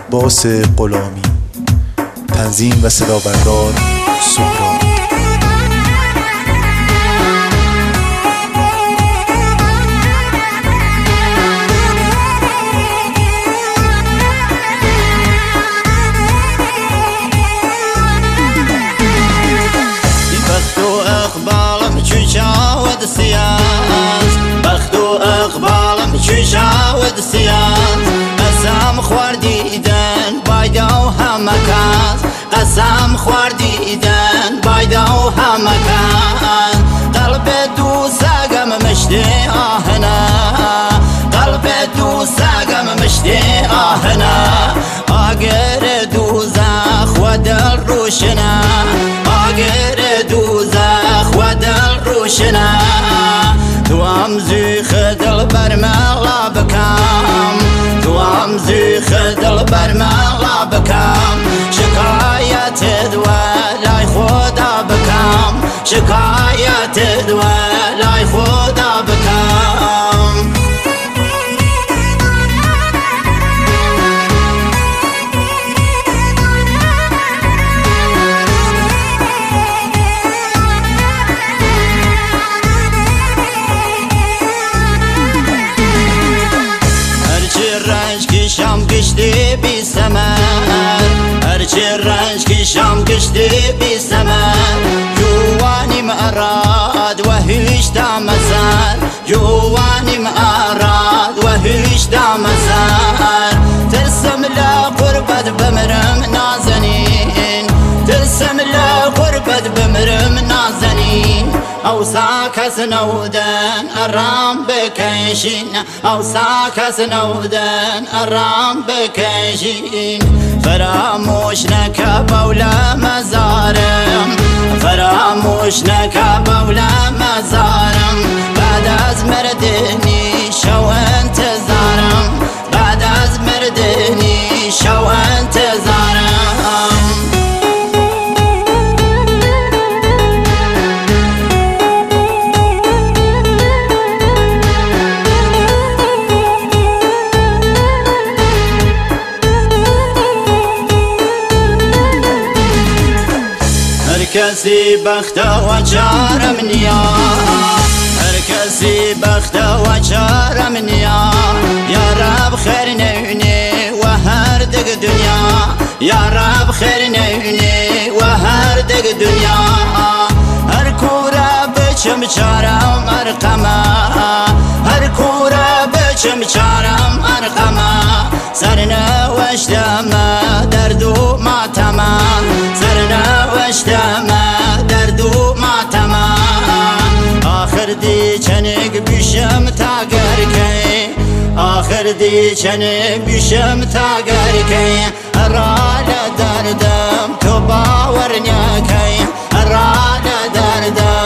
عباس غلامی. تنظیم و صدابردار سهراب. بخت و اقبالم چون شاود سیاز قسم خوردیدن بایده و همکاز قسم خوردیدن بایده و همکاز قلب دوستم مشتی آهنا قلب دوستم مشتی آهنا آگر دوزخ و دل روشنا آگر دوزخ و دل روشنا توام زيخ دل برملا بكام توام زيخ دل برملا بكام شكاية دولا خدا بكام شكاية دولا خدا بكام شام کشتی بی ثمر هرچی رنج که شام کشتی بی ثمر جوانیم اراد و هیچ دامسر جوانیم اراد و هیچ دامسر ترسم لقربت بمرم نازنین ترسم لقربت بمرم نازنین او ساکس نودن ارام بکشین او ساکس نودن ارام بکشین فراموش نکه بولا مزارم فراموش نکه بولا مزارم بعد از مردنی شو انتظارم بعد از مردنی شو انتظارم کسی بخت و چارم نیا هر کسی بخت و چارم نیا یا رب خیر نونی و هر دگ دنیا یا رب خیر نونی و هر دگ دنیا هر کورا بچم چارم ارقما هر کورا بچم چارم ارقما سرنوشتم درد و ماتما سرنوشتم درد و ماتما آخر دی چنگ بیشم تاگر کی آخر دی چنگ بیشم تاگر کی ارال دردم تو باور نکی ارال دردم